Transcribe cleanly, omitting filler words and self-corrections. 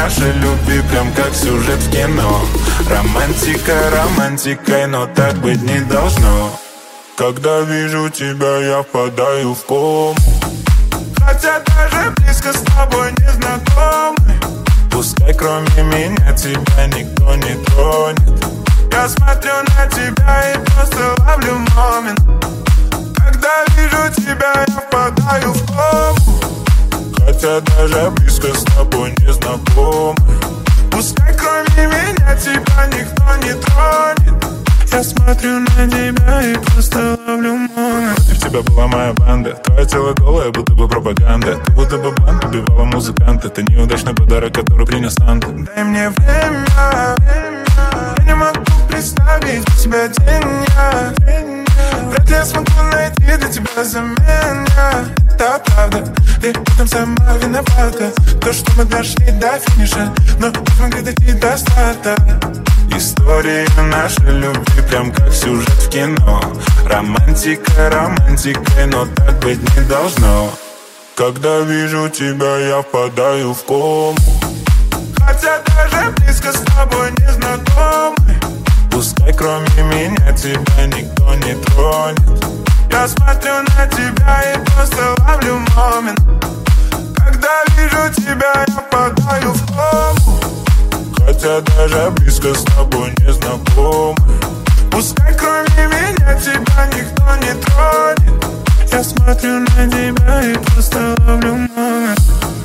нашей любви прям как сюжет в кино. Романтика романтикой, но так быть не должно. Когда вижу тебя, я впадаю в кому. Хотя даже близко с тобой не знакомы. Пускай кроме меня тебя никто не тронет. Я смотрю на тебя и просто ловлю момент. Когда вижу тебя, я впадаю в кому. Хотя даже близко с тобой не знакомы. Пускай кроме меня тебя никто не тронет. Я смотрю на тебя и просто ловлю момент. Против тебя была моя банда. Твое тело голое, будто бы пропаганда. Ты будто бы банк убивала музыканта. Ты неудачный подарок, который принес Санта. Дай мне время. Я не могу представить без тебя день. Вряд ли я смогу найти для тебя замену. Это правда, ты в этом сама виновата. То, что мы дошли до финиша, но не смогли дойти до старта. История нашей любви прям как сюжет в кино. Романтика романтикой, но так быть не должно. Когда вижу тебя, я впадаю в кому. Хотя даже близко с тобой не знакомы. Пускай кроме меня тебя никто не тронет. Я смотрю на тебя и просто ловлю момент. Когда вижу тебя, я впадаю в кому. Хотя даже близко с тобой не знакомы. Пускай кроме меня тебя никто не тронет. Я смотрю на тебя и просто ловлю момент.